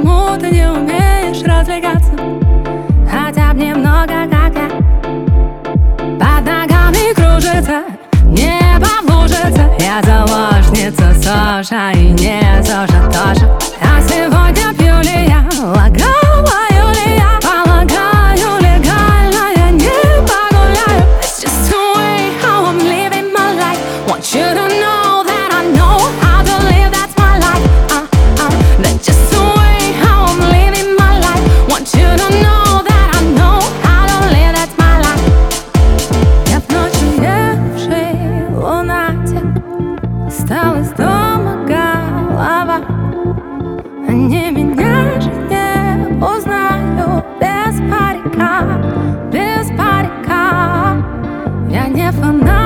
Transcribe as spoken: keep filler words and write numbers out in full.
Почему ты не умеешь развлекаться? Хотя б немного, как я. Под ногами кружится, небо лужится. Я заложница Соша и не Соша тоже. А сегодня пью ли я, лагаю ли я? Полагаю, легально я не погуляю. It's just the way how I'm living my life. Want you to know that I know how to live, that's my life. uh, uh. That's just the way how I'm living my life. Want you to know that I know how to live, that's my life. Я в ночь уевший лунатик, осталась дома голова. Они меня же не узнают без парика, без парика. Я не фанат.